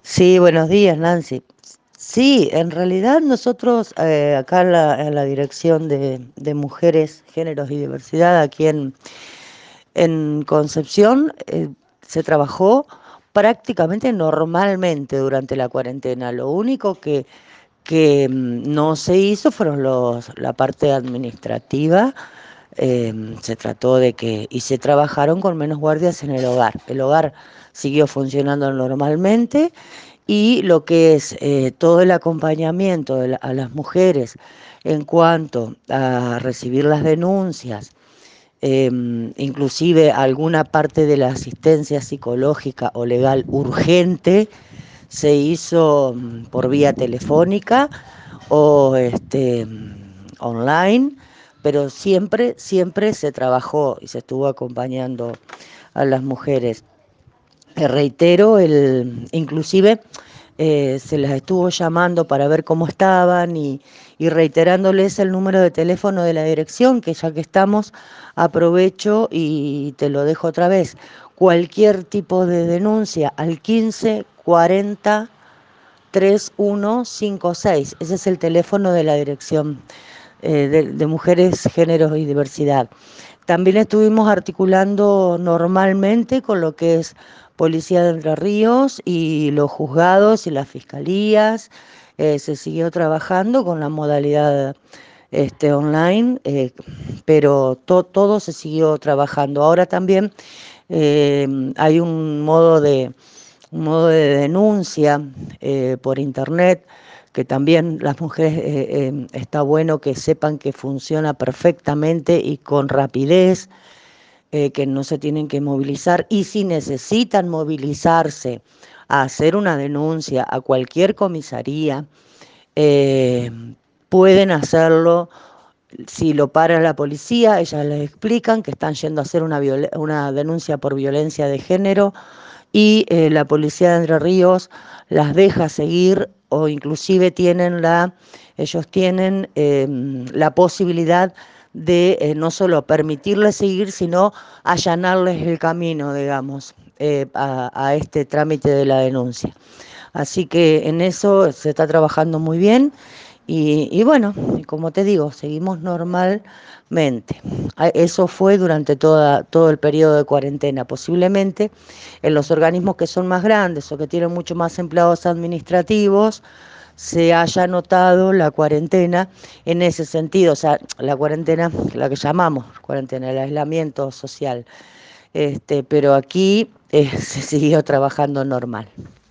Sí, buenos días, Nancy. Sí, en realidad nosotros acá en la Dirección de Mujeres, Géneros y Diversidad, aquí en Concepción, se trabajó prácticamente normalmente durante la cuarentena. Lo único que no se hizo fueron la parte administrativa. Se trató de y se trabajaron con menos guardias en el hogar. El hogar siguió funcionando normalmente y lo que es todo el acompañamiento a las mujeres en cuanto a recibir las denuncias, inclusive alguna parte de la asistencia psicológica o legal urgente, se hizo por vía telefónica o online, pero siempre se trabajó y se estuvo acompañando a las mujeres. Reitero, inclusive se las estuvo llamando para ver cómo estaban y reiterándoles el número de teléfono de la dirección, que ya que estamos, aprovecho y te lo dejo otra vez. Cualquier tipo de denuncia al 15 40 3156. Ese es el teléfono de la Dirección de Mujeres, Géneros y Diversidad. También estuvimos articulando normalmente con lo que es Policía de Entre Ríos y los juzgados y las fiscalías. Se siguió trabajando con la modalidad online, pero todo se siguió trabajando. Ahora también hay un modo de denuncia por internet, que también las mujeres está bueno que sepan que funciona perfectamente y con rapidez, que no se tienen que movilizar, y si necesitan movilizarse a hacer una denuncia a cualquier comisaría, eh, pueden hacerlo. Si lo para la policía, ellas les explican que están yendo a hacer una denuncia por violencia de género y la policía de Entre Ríos las deja seguir, o inclusive ellos tienen la posibilidad de no solo permitirles seguir, sino allanarles el camino, digamos, a este trámite de la denuncia. Así que en eso se está trabajando muy bien y bueno, como te digo, seguimos normalmente. Eso fue durante todo el periodo de cuarentena. Posiblemente en los organismos que son más grandes o que tienen mucho más empleados administrativos se haya notado la cuarentena en ese sentido, o sea, la cuarentena, la que llamamos cuarentena, el aislamiento social. Pero aquí se siguió trabajando normal.